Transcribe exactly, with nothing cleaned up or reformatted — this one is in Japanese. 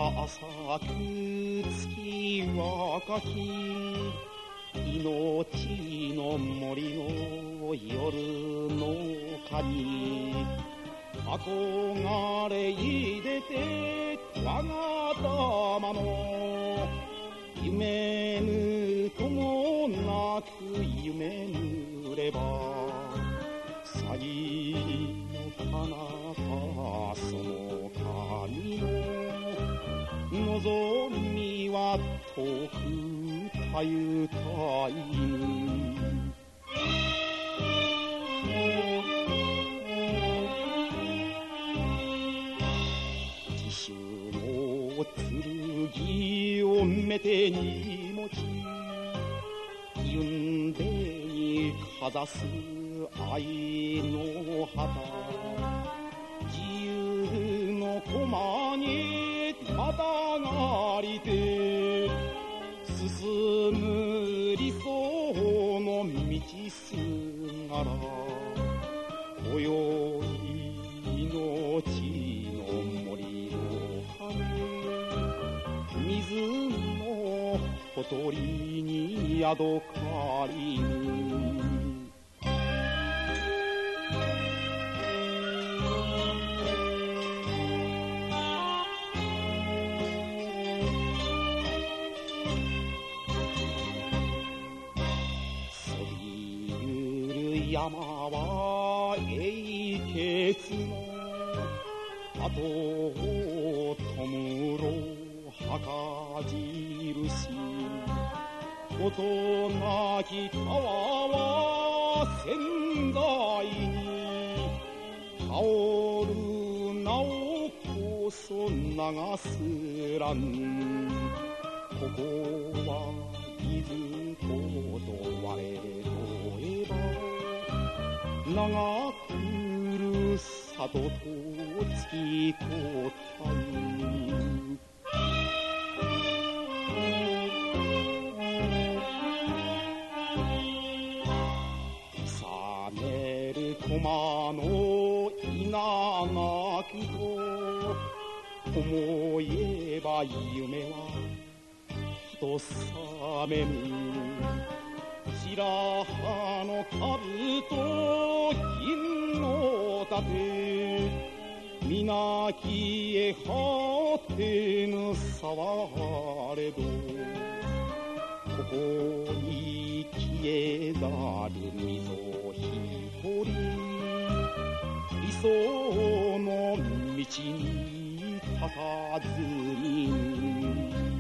浅く月若き命の森の夜の影憧れいでて我が玉の夢ぬともなく夢ぬればさぎの花かその髪の望みは遠くたゆたいぬ自主の剣をめてに持ち云でにかざす愛の旗自由の駒にまたがりて進む理想の道すがら今宵命の森の羽水のほとりに宿かりぬ山は永訣の後を弔う墓印事なき川は仙台に香る名をこそ流すらんここは伊豆と我とえば長くる里と月交代重ねる駒の稲なくと思えば夢は人さめむ白羽の兜銀の盾皆消え果てぬ騒れどここに消えざる溝一人理想の道にたたずみ